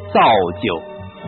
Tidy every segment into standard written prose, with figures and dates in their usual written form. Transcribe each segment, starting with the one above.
造就。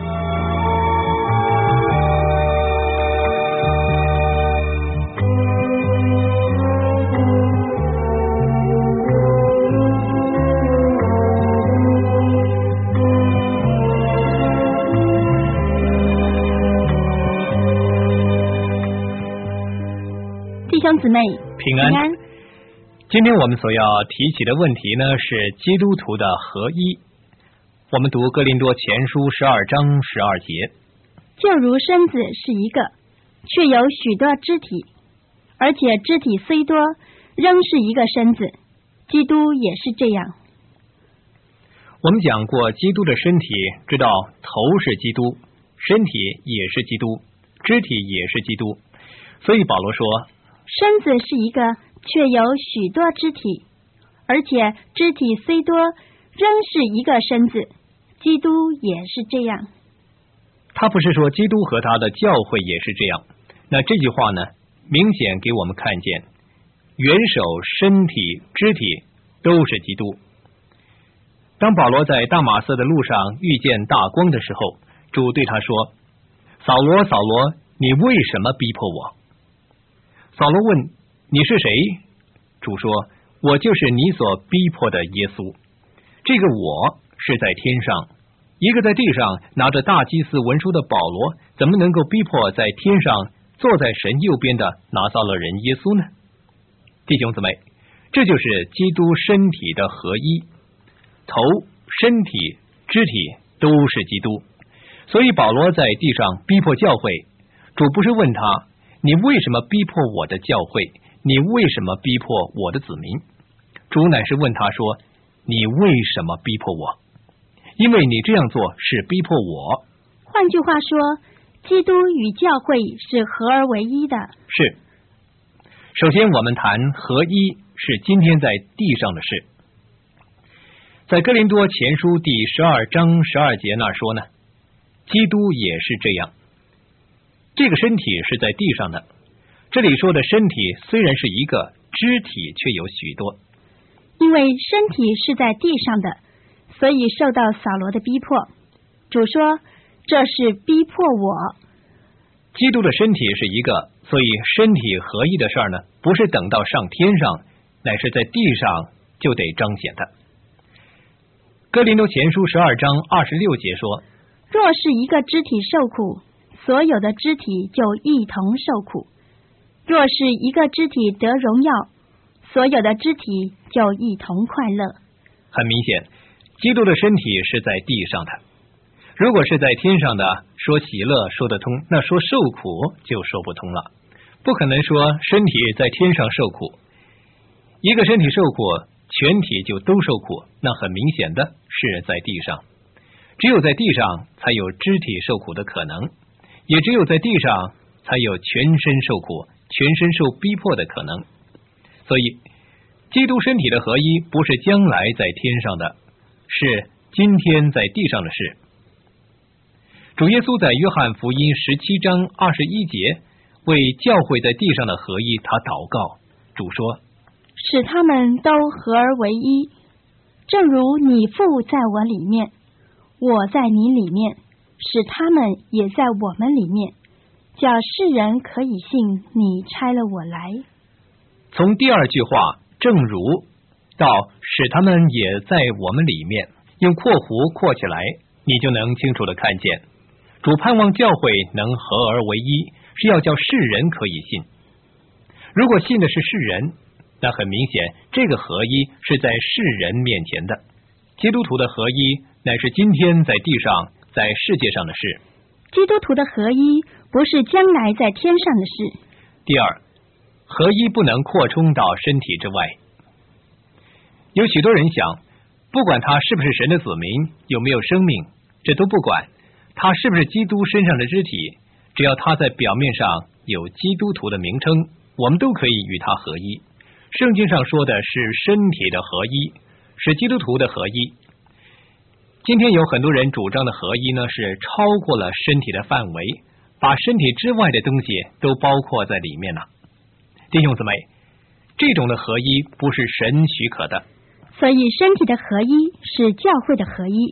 弟兄姊妹平安。今天我们所要提起的问题呢，是基督徒的合一。我们读哥林多前书12章12节， 就如身子是一个，却有许多肢体，而且肢体虽多，仍是一个身子，基督也是这样。 我们讲过基督的身体，知道头是基督，身体也是基督，肢体也是基督。所以保罗说， 身子是一个，却有许多肢体，而且肢体虽多，仍是一个身子，基督也是这样。 他不是说基督和他的教会也是这样。那这句话呢，明显给我们看见元首、身体、肢体都是基督。当保罗在大马色的路上遇见大光的时候，主对他说，扫罗，扫罗，你为什么逼迫我？扫罗问，你是谁？主说，我就是你所逼迫的耶稣。这个我是在天上，一个在地上拿着大祭司文书的保罗，怎么能够逼迫在天上坐在神右边的拿撒勒人耶稣呢？弟兄姊妹，这就是基督身体的合一，头、身体、肢体都是基督。所以保罗在地上逼迫教会，主不是问他，你为什么逼迫我的教会？你为什么逼迫我的子民？主乃是问他说，你为什么逼迫我？因为你这样做是逼迫我。 换句话说，基督与教会是合而为一的。 是。首先我们谈合一是今天在地上的事。在哥林多前书第12章12节那说呢，基督也是这样。这个身体是在地上的，这里说的身体虽然是一个，肢体却有许多。 因为身体是在地上的，所以受到扫罗的逼迫。主说，这是逼迫我。 基督的身体是一个，所以身体合一的事儿呢，不是等到上天上，乃是在地上就得彰显的。哥林多前书12章26节说， 若是一个肢体受苦，所有的肢体就一同受苦；若是一个肢体得荣耀，所有的肢体就一同快乐。 很明显，基督的身体是在地上的。如果是在天上的，说喜乐说得通，那说受苦就说不通了。不可能说身体在天上受苦，一个身体受苦，全体就都受苦，那很明显的是在地上。只有在地上才有肢体受苦的可能，也只有在地上才有全身受苦、全身受逼迫的可能。所以基督身体的合一不是将来在天上的，是今天在地上的事。主耶稣在约翰福音17章21节为教会在地上的合一他祷告，主说， 使他们都合而为一，正如你父在我里面，我在你里面，使他们也在我们里面，叫世人可以信你差了我来。 从第二句话正如到使他们也在我们里面，用括弧括起来，你就能清楚的看见主盼望教会能合而为一，是要叫世人可以信。如果信的是世人，那很明显这个合一是在世人面前的。基督徒的合一乃是今天在地上在世界上的事。 基督徒的合一不是将来在天上的事。 第二，合一不能扩充到身体之外。有许多人想，不管他是不是神的子民，有没有生命，这都不管，他是不是基督身上的肢体，只要他在表面上有基督徒的名称，我们都可以与他合一。圣经上说的是身体的合一，是基督徒的合一。今天有很多人主张的合一呢，是超过了身体的范围，把身体之外的东西都包括在里面了。弟兄姊妹，这种的合一不是神许可的。 所以身体的合一是教会的合一，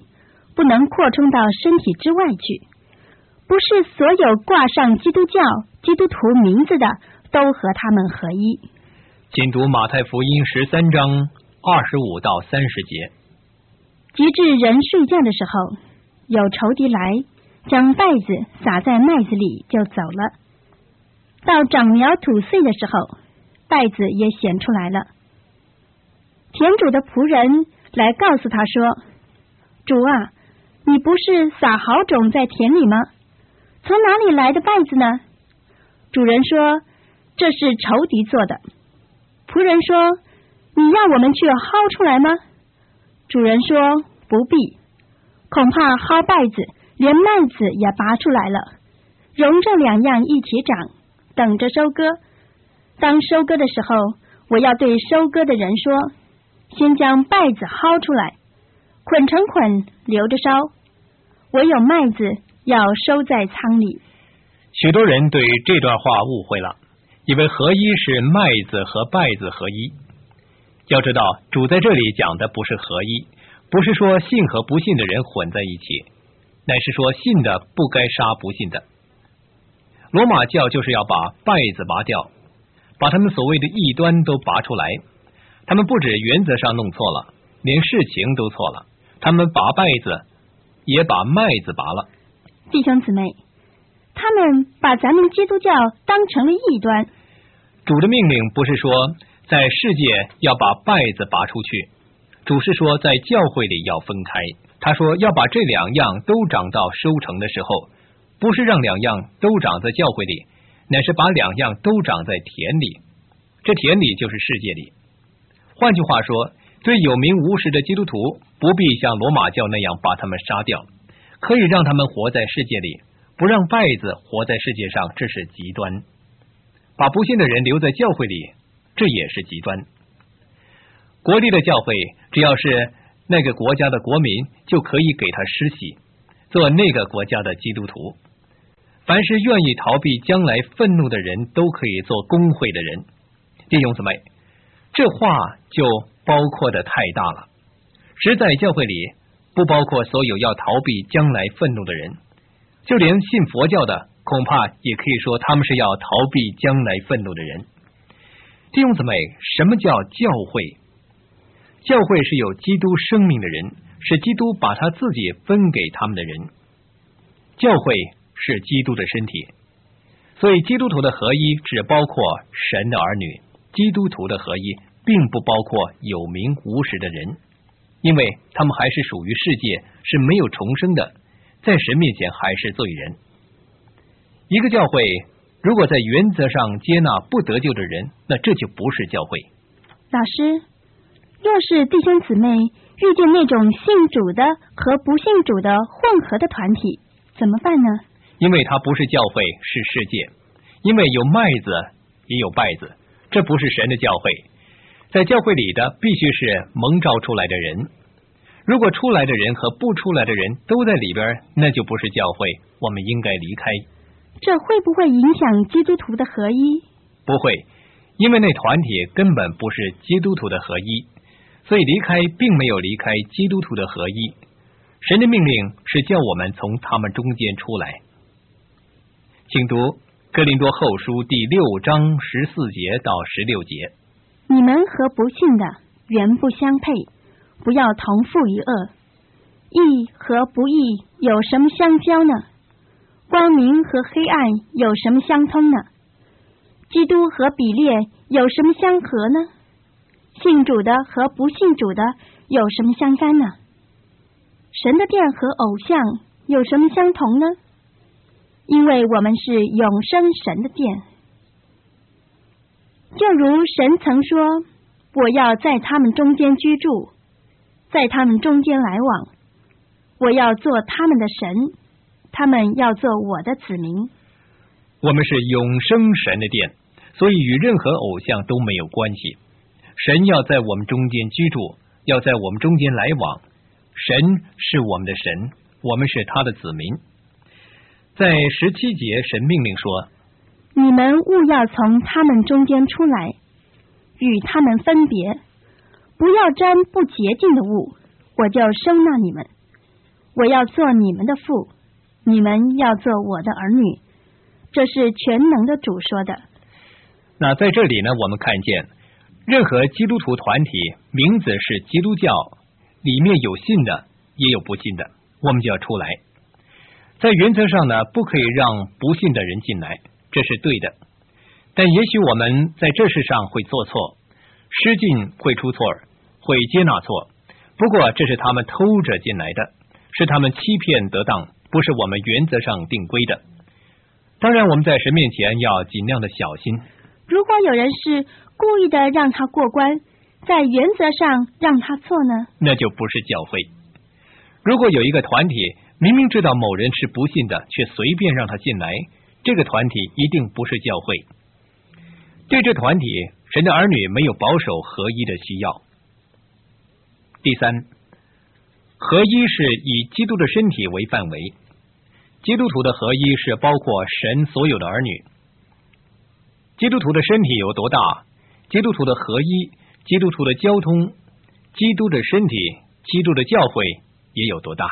不能扩充到身体之外去。不是所有挂上基督教、基督徒名字的都和他们合一。 请读马太福音13章25到30节。 及至人睡觉的时候，有仇敌来，将稗子撒在麦子里就走了。到长苗吐穗的时候，稗子也显出来了。田主的仆人来告诉他说：主啊，你不是撒好种在田里吗？从哪里来的稗子呢？主人说：这是仇敌做的。仆人说：你要我们去薅出来吗？主人说：不必，恐怕薅稗子，连麦子也拔出来了，容这两样一起长，等着收割。当收割的时候，我要对收割的人说：先将稗子薅出来，捆成捆，留着烧；唯有麦子要收在仓里。 许多人对这段话误会了，以为合一是麦子和稗子合一。要知道，主在这里讲的不是合一，不是说信和不信的人混在一起，乃是说信的不该杀不信的。罗马教就是要把稗子拔掉，把他们所谓的异端都拔出来。他们不止原则上弄错了，连事情都错了，他们拔稗子也把麦子拔了。 弟兄姊妹，他们把咱们基督教当成了异端。 主的命令不是说在世界要把稗子拔出去，主是说在教会里要分开。他说要把这两样都长到收成的时候，不是让两样都长在教会里，乃是把两样都长在田里。这田里就是世界里。换句话说，对有名无实的基督徒，不必像罗马教那样把他们杀掉，可以让他们活在世界里，不让稗子活在世界上，这是极端。把不信的人留在教会里，这也是极端。国地的教会，只要是那个国家的国民，就可以给他施洗，做那个国家的基督徒。凡是愿意逃避将来愤怒的人，都可以做公会的人。弟兄姊妹，这话就包括的太大了。实在教会里不包括所有要逃避将来愤怒的人，就连信佛教的恐怕也可以说他们是要逃避将来愤怒的人。弟兄姊妹，什么叫教会？教会是有基督生命的人，是基督把他自己分给他们的人。教会是基督的身体，所以基督徒的合一只包括神的儿女，基督徒的合一并不包括有名无实的人，因为他们还是属于世界，是没有重生的，在神面前还是罪人。一个教会如果在原则上接纳不得救的人，那这就不是教会。 老师，若是弟兄姊妹遇见那种信主的和不信主的混合的团体，怎么办呢？ 因为它不是教会，是世界。因为有麦子也有稗子，这不是神的教会。在教会里的必须是蒙召出来的人，如果出来的人和不出来的人都在里边，那就不是教会，我们应该离开。 这会不会影响基督徒的合一？ 不会，因为那团体根本不是基督徒的合一，所以离开并没有离开基督徒的合一。神的命令是叫我们从他们中间出来。请读哥林多后书第6章14节到16节。 你们和不信的原不相配，不要同负一恶。义和不义有什么相交呢？光明和黑暗有什么相通呢？基督和比列有什么相合呢？信主的和不信主的有什么相干呢？神的殿和偶像有什么相同呢？因为我们是永生神的殿。就如神曾说，我要在他们中间居住，在他们中间来往，我要做他们的神，他们要做我的子民。 我们是永生神的殿，所以与任何偶像都没有关系。神要在我们中间居住，要在我们中间来往。神是我们的神，我们是他的子民。在17节，神命令说， 你们务要从他们中间出来，与他们分别，不要沾不洁净的物，我就收纳你们。 我要做你们的父，你们要做我的儿女。这是全能的主说的。 那在这里呢，我们看见任何基督徒团体名字是基督教，里面有信的也有不信的，我们就要出来。在原则上呢，不可以让不信的人进来，这是对的。但也许我们在这事上会做错，失敬会出错，会接纳错，不过这是他们偷着进来的，是他们欺骗得当，不是我们原则上定规的。当然我们在神面前要尽量的小心。 如果有人是故意的让他过关，在原则上让他错呢？ 那就不是教会。如果有一个团体明明知道某人是不信的，却随便让他进来，这个团体一定不是教会。对这团体，神的儿女没有保守合一的需要。第三，合一是以基督的身体为范围。基督徒的合一是包括神所有的儿女。基督徒的身体有多大，基督徒的合一，基督徒的交通，基督的身体，基督的教会也有多大。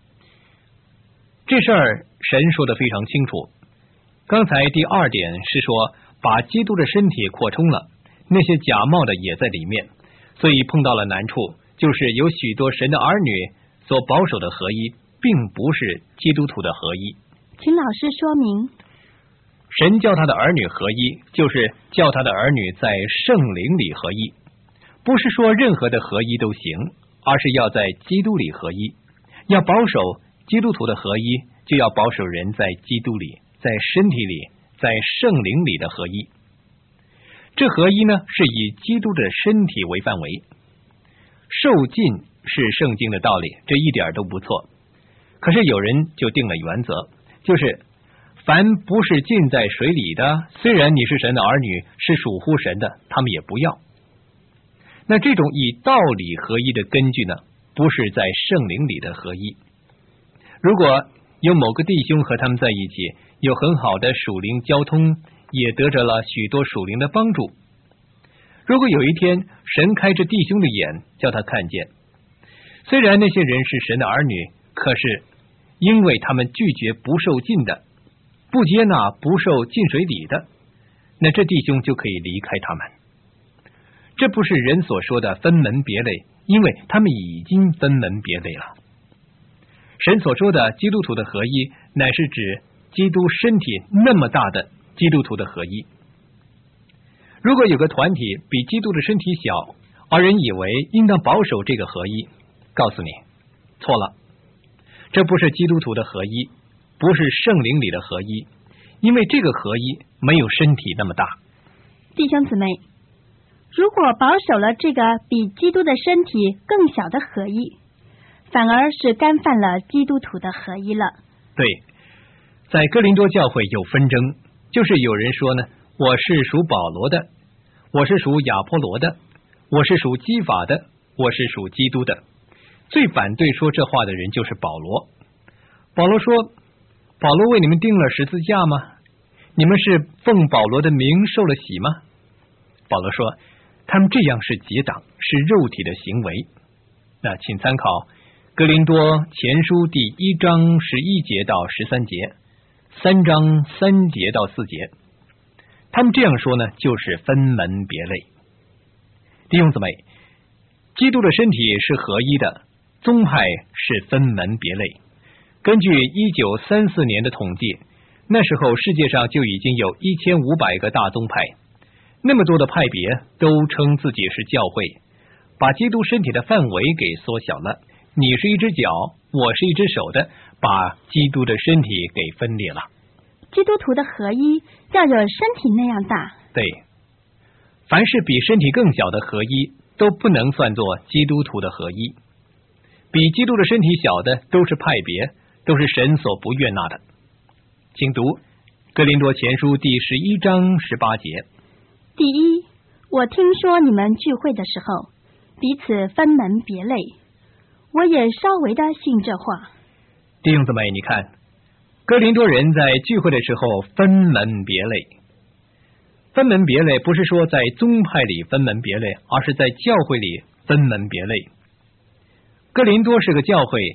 这事儿神说得非常清楚。刚才第二点是说把基督的身体扩充了，那些假冒的也在里面，所以碰到了难处，就是有许多神的儿女所保守的合一并不是基督徒的合一。 请老师说明。 神叫他的儿女合一，就是叫他的儿女在圣灵里合一，不是说任何的合一都行，而是要在基督里合一。要保守基督徒的合一，就要保守人在基督里，在身体里，在圣灵里的合一。这合一呢，是以基督的身体为范围。受浸是圣经的道理，这一点都不错。可是有人就定了原则，就是凡不是浸在水里的，虽然你是神的儿女，是属乎神的，他们也不要。那这种以道理合一的根据呢，不是在圣灵里的合一。如果有某个弟兄和他们在一起，有很好的属灵交通，也得着了许多属灵的帮助。如果有一天神开着弟兄的眼，叫他看见，虽然那些人是神的儿女，可是因为他们拒绝不受浸的，不接纳不受浸水礼的，那这弟兄就可以离开他们。这不是人所说的分门别类，因为他们已经分门别类了。神所说的基督徒的合一，乃是指基督身体那么大的基督徒的合一。如果有个团体比基督的身体小，而人以为应当保守这个合一，告诉你错了，这不是基督徒的合一，不是圣灵里的合一，因为这个合一没有身体那么大。 弟兄姊妹，如果保守了这个比基督的身体更小的合一，反而是干犯了基督徒的合一了。 对，在哥林多教会有纷争，就是有人说呢，我是属保罗的，我是属亚波罗的，我是属基法的，我是属基督的。最反对说这话的人就是保罗。保罗说，保罗为你们钉了十字架吗？你们是奉保罗的名受了洗吗？保罗说，他们这样是结党，是肉体的行为。那请参考哥林多前书第1章11节到13节，3章3节到4节。他们这样说呢，就是分门别类。弟兄姊妹，基督的身体是合一的，宗派是分门别类。根据1934年的统计，那时候世界上就已经有1500个大宗派，那么多的派别都称自己是教会，把基督身体的范围给缩小了。你是一只脚，我是一只手的，把基督的身体给分裂了。 基督徒的合一要有身体那样大。 对，凡是比身体更小的合一，都不能算作基督徒的合一。比基督的身体小的都是派别，都是神所不悦纳的。请读哥林多前书第11章18节。 第一，我听说你们聚会的时候彼此分门别类，我也稍微的信这话。 弟兄姊妹，你看哥林多人在聚会的时候分门别类。分门别类不是说在宗派里分门别类，而是在教会里分门别类。哥林多是个教会，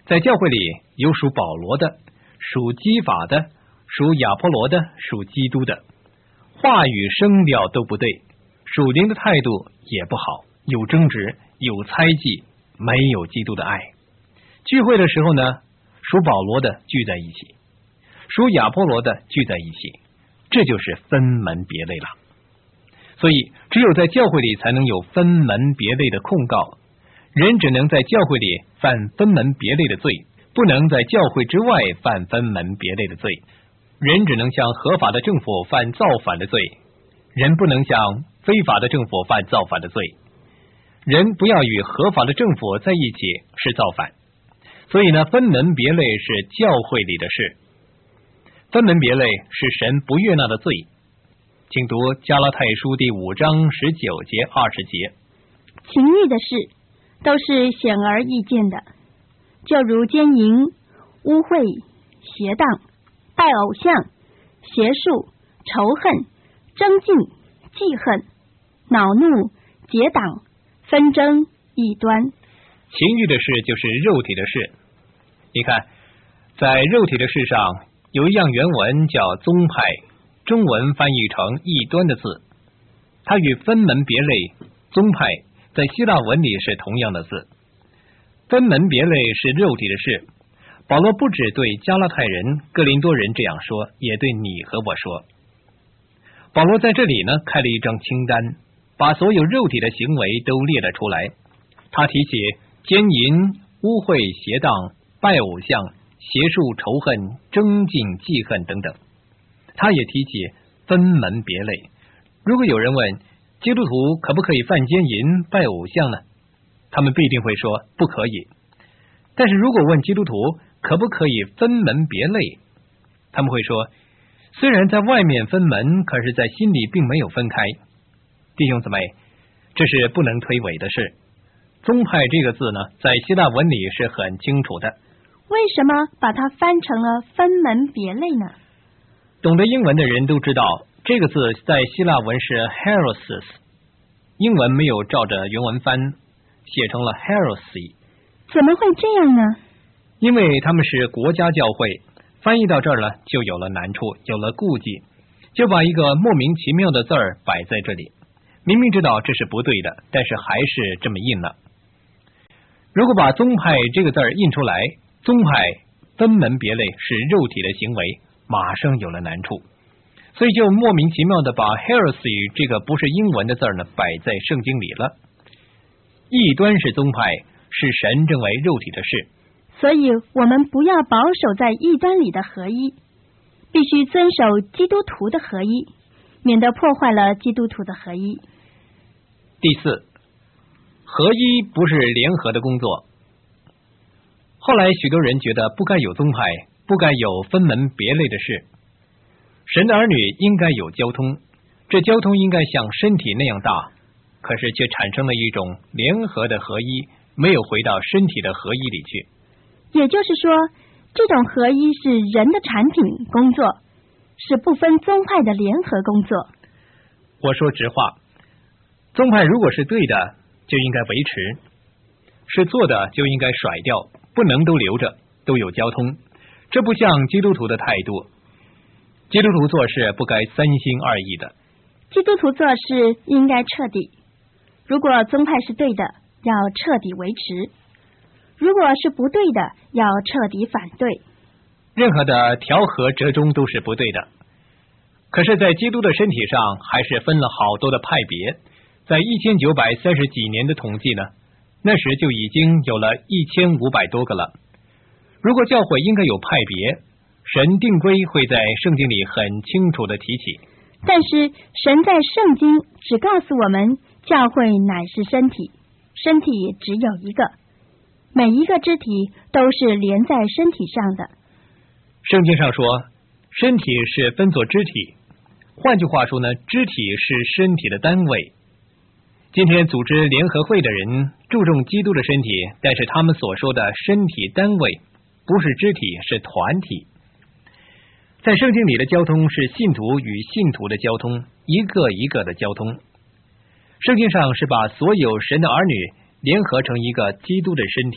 在教会里有属保罗的，属基法的，属亚波罗的，属基督的，话语声调都不对，属灵的态度也不好，有争执，有猜忌，没有基督的爱。聚会的时候呢，属保罗的聚在一起，属亚波罗的聚在一起，这就是分门别类了。所以只有在教会里才能有分门别类的控告，人只能在教会里犯分门别类的罪，不能在教会之外犯分门别类的罪。人只能向合法的政府犯造反的罪，人不能向非法的政府犯造反的罪。人不要与合法的政府在一起是造反。所以呢，分门别类是教会里的事，分门别类是神不悦纳的罪。请读加拉太书第5章19节20节。 情欲的事都是显而易见的，就如奸淫、污秽、邪荡、拜偶像、邪术、仇恨、争竞、记恨、恼怒、结党、纷争、异端。 情欲的事就是肉体的事。你看，在肉体的事上有一样原文叫宗派，中文翻译成异端的字，它与分门别类、宗派在希腊文里是同样的字。分门别类是肉体的事，保罗不只对加拉太人、哥林多人这样说，也对你和我说。保罗在这里呢开了一张清单，把所有肉体的行为都列了出来。他提起奸淫、污秽、邪荡、拜偶像、邪术、仇恨、争竞、记恨等等。他也提起分门别类。如果有人问基督徒可不可以犯奸淫、拜偶像呢？他们必定会说不可以。但是如果问基督徒可不可以分门别类，他们会说虽然在外面分门，可是在心里并没有分开。弟兄姊妹，这是不能推诿的事。宗派这个字呢，在希腊文里是很清楚的。 为什么把它翻成了分门别类呢？ 懂得英文的人都知道，这个字在希腊文是 heresis， 英文没有照着原文翻，写成了 heresy。 怎么会这样呢？ 因为他们是国家教会，翻译到这儿了就有了难处，有了顾忌，就把一个莫名其妙的字儿摆在这里，明明知道这是不对的，但是还是这么印了。如果把宗派这个字儿印出来，宗派分门别类是肉体的行为，马上有了难处，所以就莫名其妙的把 heresy 这个不是英文的字儿呢摆在圣经里了。异端是宗派，是神认为肉体的事， 所以我们不要保守在异端里的合一，必须遵守基督徒的合一，免得破坏了基督徒的合一。 第四，合一不是联合的工作。后来许多人觉得不该有宗派，不该有分门别类的事。神的儿女应该有交通，这交通应该像身体那样大，可是却产生了一种联合的合一，没有回到身体的合一里去。 也就是说，这种合一是人的产品工作，是不分宗派的联合工作。 我说直话，宗派如果是对的，就应该维持；是错的，就应该甩掉，不能都留着，都有交通。这不像基督徒的态度。基督徒做事不该三心二意的。 基督徒做事应该彻底。如果宗派是对的，要彻底维持；如果是不对的，要彻底反对。 任何的调和折中都是不对的。可是在基督的身体上还是分了好多的派别，在1930几年的统计呢，那时就已经有了1500多个了。如果教会应该有派别，神定规会在圣经里很清楚的提起。 但是神在圣经只告诉我们，教会乃是身体，身体只有一个，每一个肢体都是连在身体上的。 圣经上说身体是分作肢体，换句话说呢，肢体是身体的单位。今天组织联合会的人注重基督的身体，但是他们所说的身体单位不是肢体，是团体。在圣经里的交通是信徒与信徒的交通，一个一个的交通。圣经上是把所有神的儿女联合成一个基督的身体，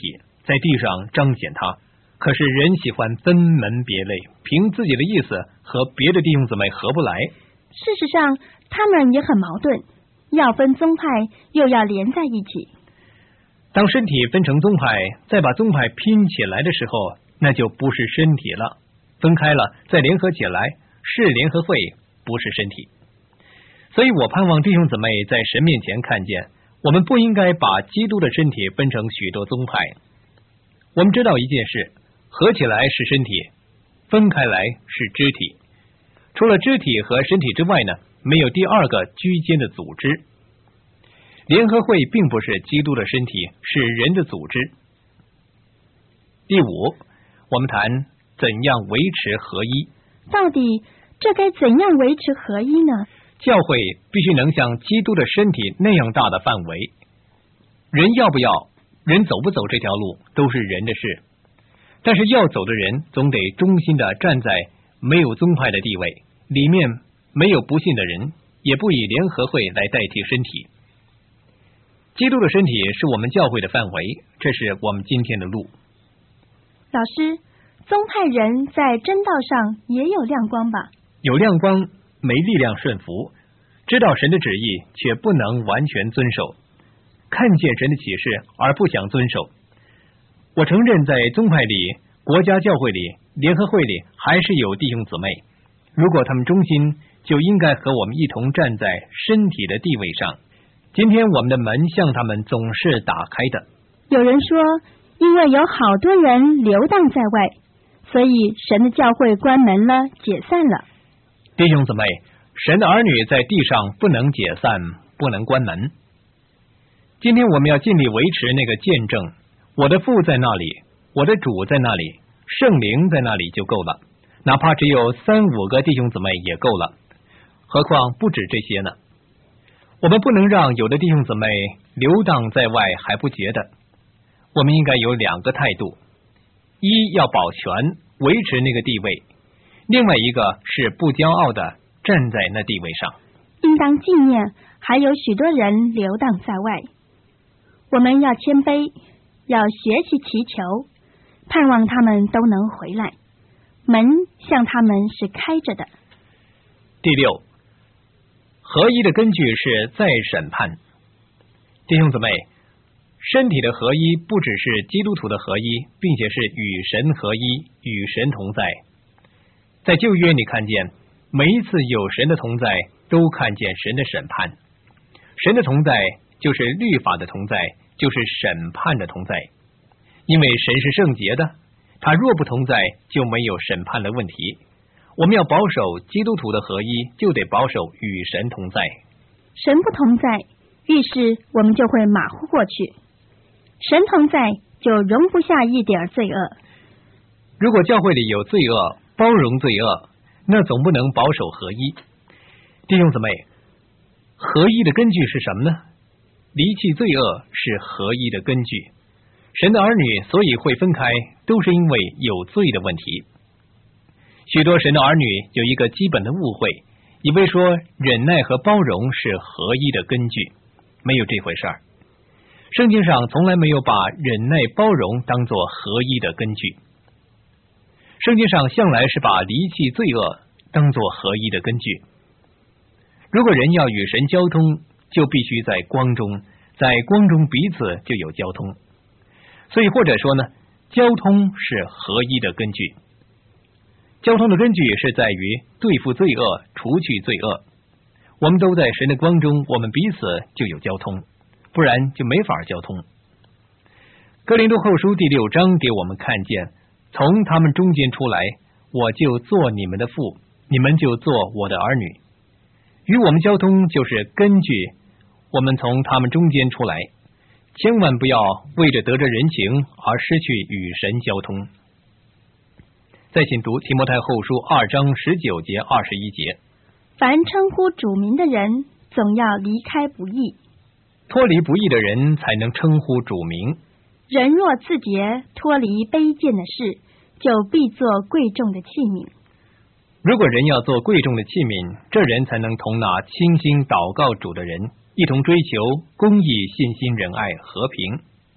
在地上彰显它。可是人喜欢分门别类，凭自己的意思和别的弟兄姊妹合不来。 事实上，他们也很矛盾，要分宗派，又要连在一起。 当身体分成宗派，再把宗派拼起来的时候，那就不是身体了。分开了，再联合起来，是联合会，不是身体。所以我盼望弟兄姊妹在神面前看见，我们不应该把基督的身体分成许多宗派。我们知道一件事，合起来是身体，分开来是肢体。除了肢体和身体之外呢，没有第二个居间的组织。联合会并不是基督的身体，是人的组织。第五，我们谈怎样维持合一。 到底这该怎样维持合一呢？ 教会必须能像基督的身体那样大的范围。人要不要，人走不走这条路都是人的事，但是要走的人总得忠心的站在没有宗派的地位，里面没有不信的人，也不以联合会来代替身体。基督的身体是我们教会的范围，这是我们今天的路。 老师，宗派人在真道上也有亮光吧？ 有亮光，没力量顺服，知道神的旨意却不能完全遵守，看见神的启示而不想遵守。我承认在宗派里、国家教会里、联合会里还是有弟兄姊妹，如果他们忠心，就应该和我们一同站在身体的地位上。今天我们的门向他们总是打开的。 有人说，因为有好多人流荡在外，所以神的教会关门了，解散了。 弟兄姊妹，神的儿女在地上不能解散，不能关门。今天我们要尽力维持那个见证，我的父在那里，我的主在那里，圣灵在那里就够了，哪怕只有3-5个弟兄姊妹也够了，何况不止这些呢。我们不能让有的弟兄姊妹流荡在外还不觉得。我们应该有2个态度，一要保全维持那个地位，另外一个是不骄傲的站在那地位上。 应当纪念还有许多人流荡在外，我们要谦卑，要学习祈求，盼望他们都能回来，门向他们是开着的。 第6，合一的根据是再审判。弟兄姊妹，身体的合一不只是基督徒的合一，并且是与神合一，与神同在。在旧约你看见，每一次有神的同在，都看见神的审判。神的同在就是律法的同在，就是审判的同在。因为神是圣洁的，他若不同在，就没有审判的问题。我们要保守基督徒的合一，就得保守与神同在。 神不同在，于是我们就会马虎过去；神同在，就容不下一点罪恶。 如果教会里有罪恶，包容罪恶，那总不能保守合一。弟兄姊妹，合一的根据是什么呢？离弃罪恶是合一的根据。神的儿女所以会分开，都是因为有罪的问题。许多神的儿女有一个基本的误会，以为说忍耐和包容是合一的根据，没有这回事儿。圣经上从来没有把忍耐包容当作合一的根据。圣经上向来是把离弃罪恶当作合一的根据。如果人要与神交通，就必须在光中，在光中彼此就有交通。所以或者说呢，交通是合一的根据。交通的根据是在于对付罪恶，除去罪恶。我们都在神的光中，我们彼此就有交通，不然就没法交通。哥林多后书第6章给我们看见，从他们中间出来，我就做你们的父，你们就做我的儿女。与我们交通就是根据我们从他们中间出来，千万不要为着得着人情而失去与神交通。再请读提摩太后书2章19节21节。 凡称呼主名的人，总要离开不义。 脱离不义的人才能称呼主名。 人若自洁，脱离卑贱的事，就必做贵重的器皿。 如果人要做贵重的器皿，这人才能同那倾心祷告主的人，一同追求公义、信心、仁爱、和平。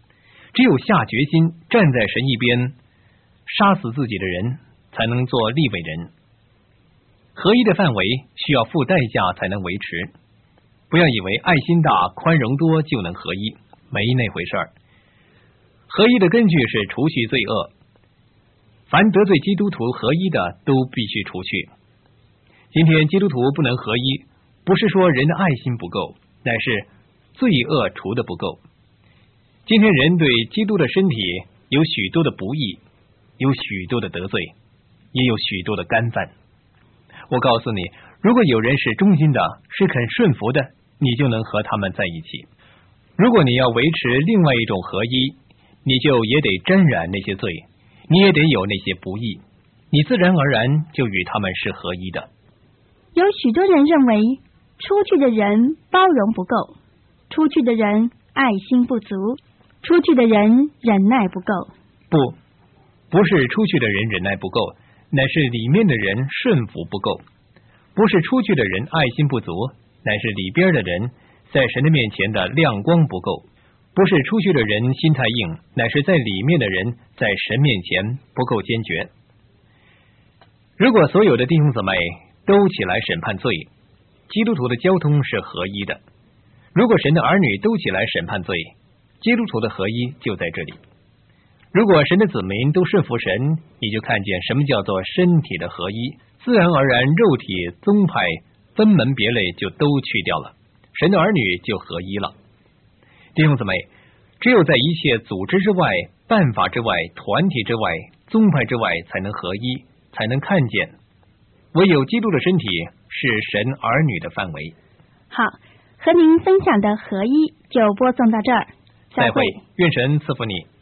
只有下决心站在神一边，杀死自己的人才能做利未人。合一的范围需要付代价才能维持，不要以为爱心大宽容多就能合一，没那回事儿。合一的根据是除去罪恶，凡得罪基督徒合一的都必须除去。今天基督徒不能合一，不是说人的爱心不够，乃是罪恶除的不够。今天人对基督的身体有许多的不义，有许多的得罪，也有许多的干犯。我告诉你，如果有人是忠心的，是肯顺服的，你就能和他们在一起。如果你要维持另外一种合一，你就也得沾染那些罪，你也得有那些不义，你自然而然就与他们是合一的。 有许多人认为出去的人包容不够，出去的人爱心不足，出去的人忍耐不够。 不是出去的人忍耐不够，乃是里面的人顺服不够。不是出去的人爱心不足，乃是里边的人在神的面前的亮光不够。不是出去的人心太硬，乃是在里面的人在神面前不够坚决。如果所有的弟兄姊妹都起来审判罪，基督徒的交通是合一的。如果神的儿女都起来审判罪，基督徒的合一就在这里。如果神的子民都顺服神，你就看见什么叫做身体的合一，自然而然肉体宗派分门别类就都去掉了，神的儿女就合一了。弟兄姊妹，只有在一切组织之外、办法之外、团体之外、宗派之外才能合一，才能看见唯有基督的身体是神儿女的范围。 好，和您分享的合一就播送到这儿， 再会，愿神赐福你。